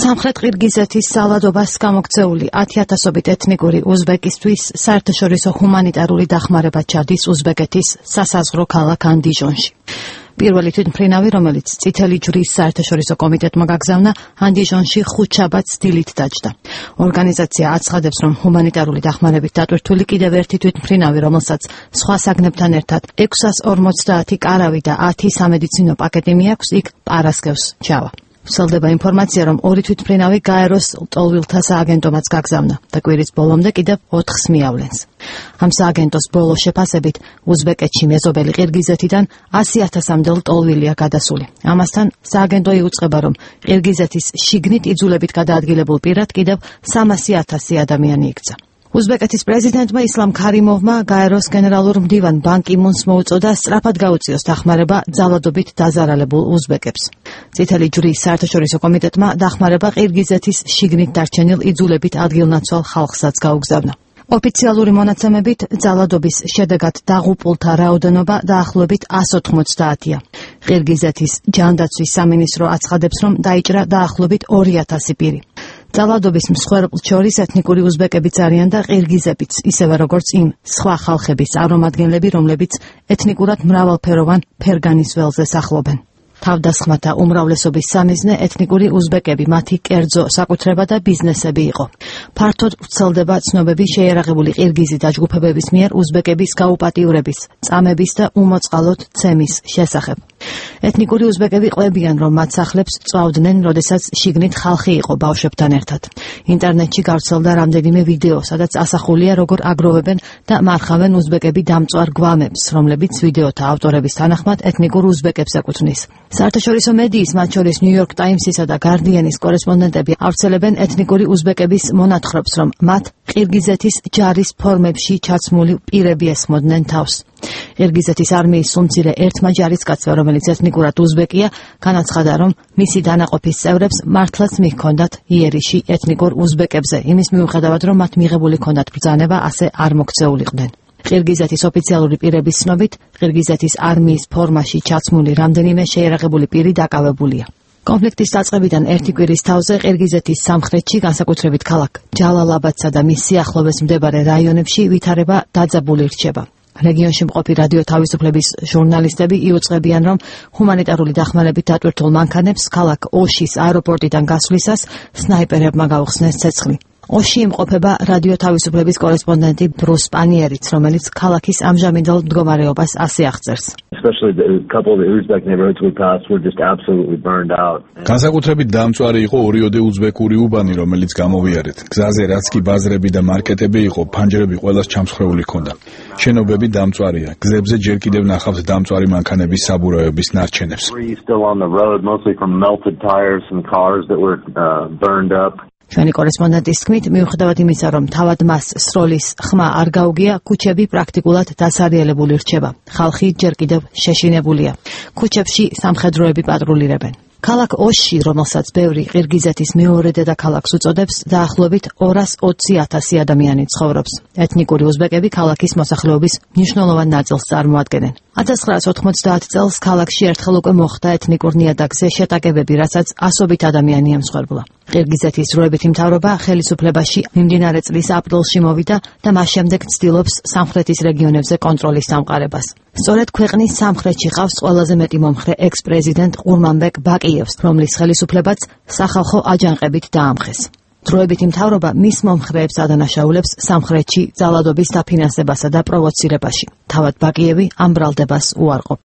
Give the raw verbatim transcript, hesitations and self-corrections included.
სამხრეთ ყირგიზეთის ძალადობას გამოქცეული ათი ათასობით ეთნიკური უზბეკისთვის საერთაშორისო ჰუმანიტარული დახმარება ჩადის უზბეკეთის სასაზღვრო ქალაქ ანდიჟონში. პირველი თვითმფრინავი, რომელიც წითელი ჯვრის საერთაშორისო კომიტეტმა გაგზავნა, ანდიჟონში ხუთშაბათს დილით დაჯდა. ორგანიზაცია აცხადებს, რომ ჰუმანიტარული დახმარებით დატვირთული კიდევ ერთი თვითმფრინავი, რომელსაც სხვა საგნებთან ერთად ექვსას ორმოცდაათი კარავი და ათი სამედიცინო პაკეტი მიაქვს, იქ პარასკევს ჩავა. ვრცელდება ინფორმაცია, რომ ორი თვითმფრინავი გაეროს ლტოლვილთა სააგენტომაც გაგზავნა და კვირის ბოლომდე კიდევ ოთხს მიავლენს. ამ სააგენტოს ბოლო შეფასებით უზბეკეთში მეზობელი ყირგიზეთიდან ასი ათასამდე ლტოლვილია გადასული. ამასთან სააგენტო იუწყება, რომ ყირგიზეთის შიგნით იძულებით გადაადგილებულ პირად კიდევ სამასი ათასი ადამიანი იქცა. უზბეკეთის პრეზიდენტმა ისლამ ქარიმოვმა გაეროს გენერალურ მდივან ბან კი მუნს მოუწოდა სწრაფად გაუწიოს დახმარება ძალადობით დაზარალებულ უზბეკებს. წითელი ჯვრის საერთაშორისო კომიტეტმა დახმარება ყირგიზეთის შიგნით დარჩენილ იძულებით ადგილნაცვალ ხალხსაც გაუგზავნა. ოფიციალური მონაცემებით ძალადობის შედეგად დაღუპულთა რაოდენობა დაახლოებით ასი ოცდაათია. ყირგიზეთის ჯანდაცვის სამინისტრო აცხადებს, რომ დაიჭრა დაახლოებით ორი ათასი პირი. ძალადობის მსხვერპლ შორის ეთნიკური უზბეკებიც არიან და ყირგიზებიც, ისევე როგორც იმ სხვა ხალხების წარმომადგენლები, რომლებიც ეთნიკურად მრავალფეროვან ფერგანის ველზე სახლობენ. თავდასხმათა უმრავლესობის სამიზნე ეთნიკური უზბეკები, მათი კერძო საკუთრება და ბიზნესები იყო. ფართოდ ვრცელდება ცნობები შეიარაღებული ყირგიზი დაჯგუფებების მიერ უზბეკების გაუპატიურების, წამების და უმოწყალოდ ცემის შესახებ. ეთნიკური უზბეკები ყვებიან, რომ მათ სახლებს წვავდნენ, როდესაც შიგნით ხალხი იყო ბავშვებთან ერთად. ინტერნეტში გავრცელდა რამდენიმე ვიდეო, სადაც ასახულია, როგორ აგროვებენ და მარხავენ უზბეკები დამწვარ გვამებს, რომლებიც ვიდეოთა ავტორების თანახმად ეთნიკურ უზბეკებს ეკუთვნის. საერთაშორისო მედიის, მათ შორის ნიუ-იორკ ტაიმსისა და გარდიანის კორესპონდენტები ავრცელებენ ეთნიკური უზბეკების მონათხრობს, რომ მათ ყირგიზეთის ჯარის ფორმებში ჩაცმული პირები ესხმოდნენ თავს. ყირგიზეთის არმიის სულმცირე ერთმა ჯარისკაცმა, რომელიც ეთნიკურად უზბეკია, განაცხადა, რომ მისი დანაყოფის წევრებს მართლაც მიჰქონდათ იერიში ეთნიკურ უზბეკებზე, იმის მიუხედავად, რომ მათ მიღებული ჰქონდათ ბრძანება, ასე არ მოქცეულიყვნენ. ყირგიზეთის ოფიციალური პირების ცნობით, ყირგიზეთის არმიის ფორმაში ჩაცმული რამდენიმე შეიარაღებული პირი დაკავებულია. კონფლიქტის დაწყებიდან ერთი კვირის თავზე ყირგიზეთის სამხრეთში, განსაკუთრებით ქალაქ ჯალალაბადსა და მის სიახლოვეს მდებარე რაიონებში ვითარება დაძაბული რჩება. რეგიონში მყოფი რადიო თავისუფლების ჟურნალისტები იუწყებიან, რომ ჰუმანიტარული დახმარებით დატვირთულ მანქანებს ქალაქ ოშის აეროპორტიდან გასვლისას სნაიპერებმა გაუხსნეს ცეცხლი. ოში იმყოფება რადიო თავისუფლების კორესპონდენტი ბრუს პანიერიც, რომელიც ქალაქის ამჟამინდელ მდგომარეობას ასე აღწერს. განსაკუთრებით დამწვარი იყო ორიოდე უზბეკური უბანი, რომელიც გამოვიარეთ. გზაზე რაც კი ბაზრები და მარკეტები იყო, ფანჯრები ყველას ჩამსხვრეული ჰქონდა. შენობები დამწვარია. გზებზე ჯერ კიდევ ნახავთ დამწვარი მანქანების საბურავების ნარჩენებს. ჩვენი კორესპონდენტის თქმით, მიუხედავად იმისა, რომ თავად მას სროლის ხმა არ გაუგია, ქუჩები პრაქტიკულად დასარიელებული რჩება. ხალხი ჯერ კიდევ შეშინებულია. ქუჩებში სამხედროები პატრულირებენ. ქალაქ ოშში, რომელსაც ბევრი ყირგიზეთის მეორე დედაქალაქს უწოდებს, დაახლოებით ორას ოცი ათასი ადამიანი ცხოვრობს. ეთნიკური უზბეკები ქალაქის მოსახლეობის მნიშვნელოვან ნაწილს წარმოადგენენ. ათას ცხრაას ოთხმოცდაათ წელს ქალაქში ერთხელ უკვე მოხდა ეთნიკურ ნიადაგზე შეტაკებები, რასაც ასობით ადამიანი ემსხვერპლა. ყირგიზეთის დროებითი მთავრობა ხელისუფლებაში მიმდინარე წლის აპრილში მოვიდა და მას შემდეგ ცდილობს სამხრეთის რეგიონებზე კონტროლის დამყარებას. სწორედ ქვეყნის სამხრეთში ყავს ყველაზე მეტი მომხრე ექს-პრეზიდენტ ყურმანბეკ ბაკიევს, რომლის ხელისუფლებაც სახალხო აჯანყებით დაამხეს. დროებითი მთავრობა მის მომხრეებს ადანაშაულებს სამხრეთში ძალადობის დაფინანსებასა და პროვოცირებაში. თავად ბაკიევი ამ ბრალდებას უარყოფს.